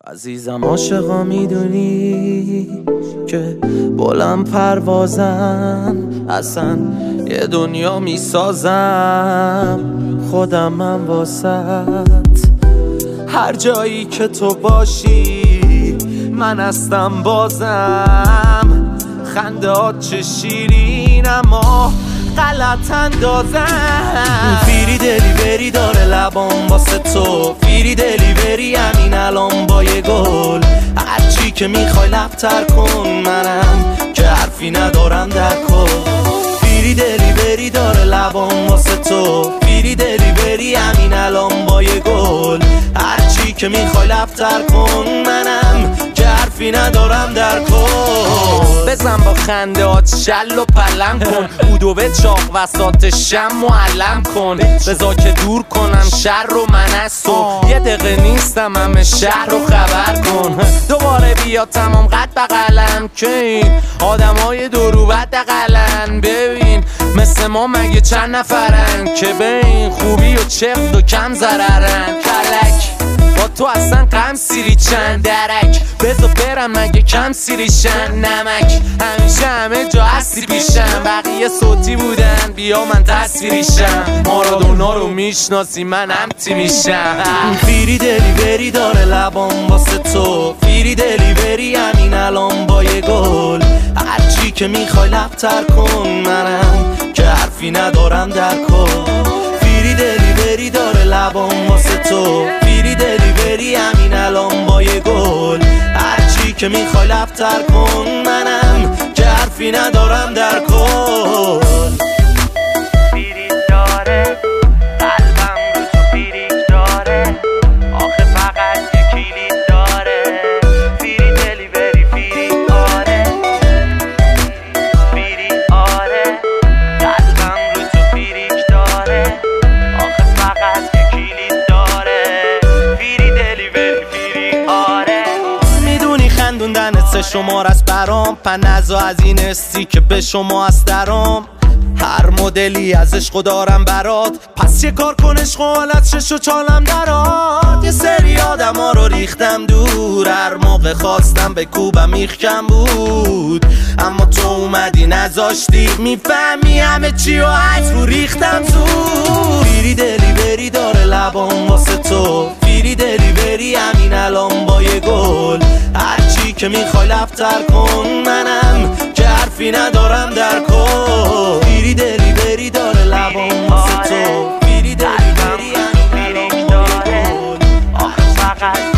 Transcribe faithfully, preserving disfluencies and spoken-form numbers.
عزیزم عاشقا میدونی که بلند پروازم، اصلا یه دنیا میسازم خودم من واسط. هر جایی که تو باشی من هستم بازم. خندهات چه شیرین اما غلط اندازم. فیری دلی بری داره لبام واسه تو، فیری دلی بری همین الان با یه گل. هرچی که میخوای لبتر کن، منم که حرفی ندارم در کل. فیری دلی بری داره لبام واسه تو، فیری دلی بری همین الان با یه گل. هرچی که میخوای لبتر کن، منم که حرفی ندارم در کل. بزن با خنده هات شل و پلم کن، بودو به چاق وسط شم معلم کن. بزا که دور کنم شر رو من از تو، یه دقیقه نیستم همه شهر رو خبر کن. دوباره بیا تمام قد بقلم که این آدم های دورو بد قلن. ببین مثل ما مگه چند نفرن که به این خوبی و چخت و کم ضررن. کلک با تو اصلا غم سیری چند درک، بذار برم مگه کم سیریشن. نمک همیشه همه جا هستی پیشم، بقیه صوتی بودن بیا من تصویریشم. مارادونا رو میشناسی من همتی میشم. فیری دلی بری داره لبام واسه تو، فیری دلی بری همین الان با یه گل. هرچی که میخوای لبتر کن، منم که حرفی ندارم در کل. فیری دلی بری داره لبام واسه تو، فیری دلی بری همین الان با یه گل. هرچی که میخوای لبتر کن، منم که حرفی ندارم در کل. فیریک داره قلبم رو تو فیریک داره، آخه فقط یه کلید داره. فیری دلی بری فیریک آره، فیریک آره. قلبم رو تو فیریک داره، آخه فقط یه کلید داره. فیری دلی بری فیریک آره. میدونی خندوندنت سه شمار است برام، پنزا از این استی که به شما است درام. هر مدلی از عشق دارم برات، پس یه کار کن عشق و حالت شش و چالم درات. یه سری آدم ها رو ریختم دور، هر موقع خواستم به کوبم میخ کم بود. اما تو اومدی نذاشتی میفهمی همه چی و عکس رو ریختم زود. فیری دلی بری داره لبام واسه تو، فیری دلی بری همین الان با یه گل. هرچی که میخوای لبتر کن، منم که حرفی ندارم در کل. فیری دلی بری داره لبام واسه تو، فیری دلی بری همین الان با یه گل. آخه فقط